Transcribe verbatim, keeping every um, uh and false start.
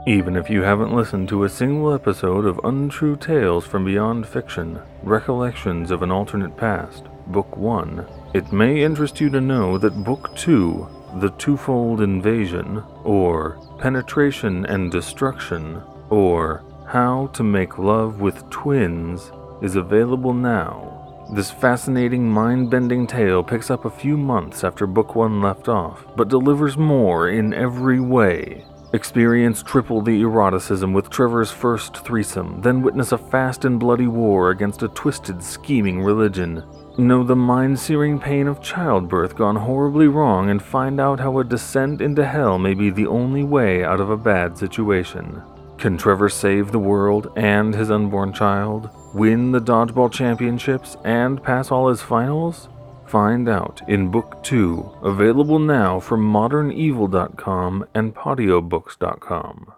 Even if you haven't listened to a single episode of Untrue Tales from Beyond Fiction, Recollections of an Alternate Past, Book one, it may interest you to know that Book two, The Twofold Invasion, or Penetration and Destruction, or How to Make Love with Twins, is available now. This fascinating, mind-bending tale picks up a few months after Book one left off, but delivers more in every way. Experience triple the eroticism with Trevor's first threesome, then witness a fast and bloody war against a twisted, scheming religion. Know the mind-searing pain of childbirth gone horribly wrong and find out how a descent into hell may be the only way out of a bad situation. Can Trevor save the world and his unborn child, win the dodgeball championships, and pass all his finals? Find out in Book two, available now from modern evil dot com and podiobooks dot com.